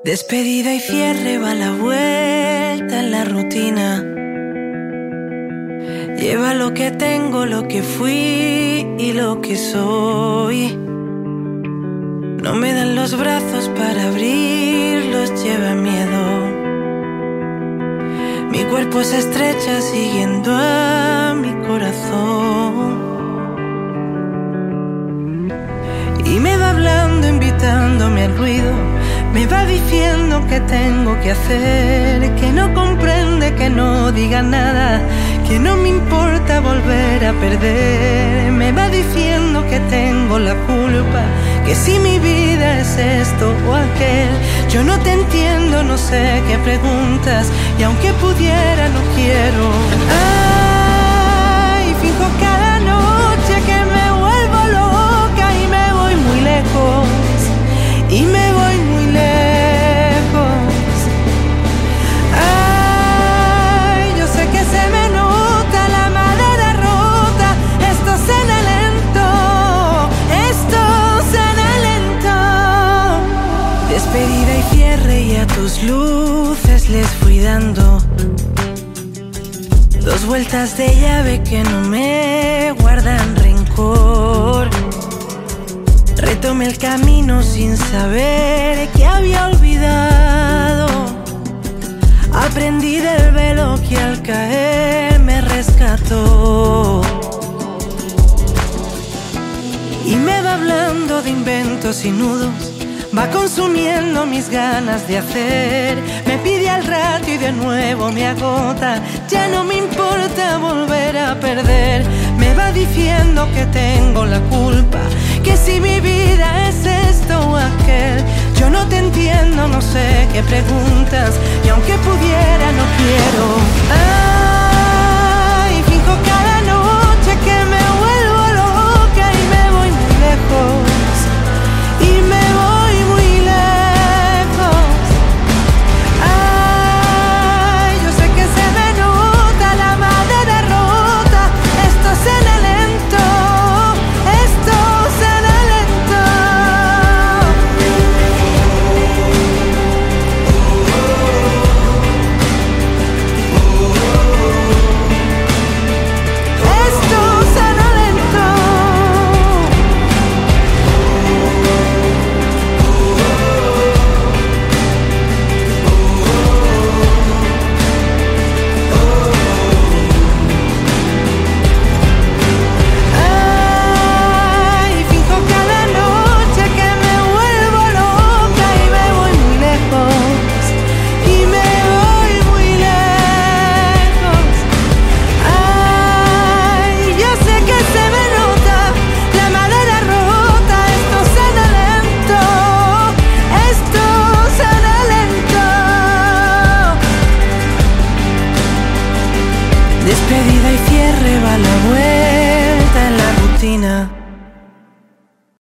Despedida y cierre va la vuelta en la rutina. Lleva lo que tengo, lo que fui y lo que soy. No me dan los brazos para abrirlos, lleva miedo. Mi cuerpo se estrecha siguiendo a mi corazón. Y me va hablando, invitándome al ruido. Me va diciendo que tengo que hacer, que no comprende, que no diga nada, que no me importa volver a perder. Me va diciendo que tengo la culpa, que si mi vida es esto o aquel. Yo no te entiendo, no sé qué preguntas, y aunque pudiera no quiero. Ay, fijo cada noche que me vuelvo loca y me voy muy lejos, y me voy muy lejos. Ay, yo sé que se me nota la madera rota. Esto suena lento, esto suena lento. Despedida y cierre, y a tus luces les fui dando dos vueltas de llave que no me guardan rencor. Retomé el camino sin saber que había olvidado. Aprendí del velo que al caer me rescató. Y me va hablando de inventos y nudos, va consumiendo mis ganas de hacer. Me pide al rato y de nuevo me agota. Ya no me importa volver a perder. Me va diciendo que tengo la culpa, que si mi vida es esto o aquel. Yo no te entiendo, no sé qué preguntas, y aunque pudiera no quiero. Ay, finjo cada noche que me vuelvo loca y me voy muy lejos, y me voy muy lejos. Ay, yo sé que se me nota la madera rota. Esto suena lento, esto suena lento. Esto suena lento. Ay, fijo cada noche que me vuelvo loca y me voy muy lejos, y me voy muy lejos. Ay, yo sé que se me nota la madera rota. Esto suena lento, esto suena lento. Despedida y cierre va la vuelta